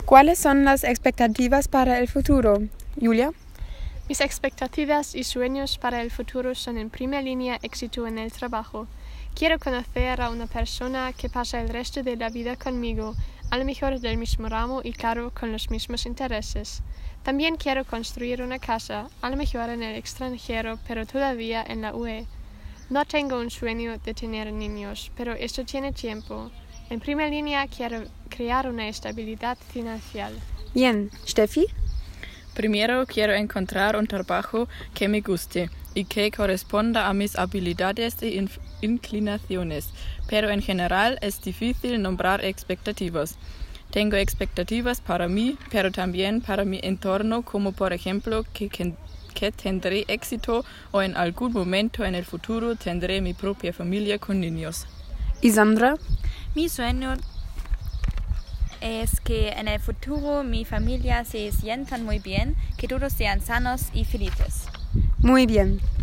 ¿Cuáles son las expectativas para el futuro, Julia? Mis expectativas y sueños para el futuro son en primera línea éxito en el trabajo. Quiero conocer a una persona que pasa el resto de la vida conmigo, a lo mejor del mismo ramo y claro, con los mismos intereses. También quiero construir una casa, a lo mejor en el extranjero, pero todavía en la UE. No tengo un sueño de tener niños, pero esto tiene tiempo. En primera línea quiero crear una estabilidad financiera. Bien, Steffi? Primero quiero encontrar un trabajo que me guste y que corresponda a mis habilidades e inclinaciones, pero en general es difícil nombrar expectativas. Tengo expectativas para mí, pero también para mi entorno, como por ejemplo que tendré éxito o en algún momento en el futuro tendré mi propia familia con niños. ¿Y Sandra? Mi sueño es que en el futuro mi familia se sientan muy bien, que todos sean sanos y felices. Muy bien.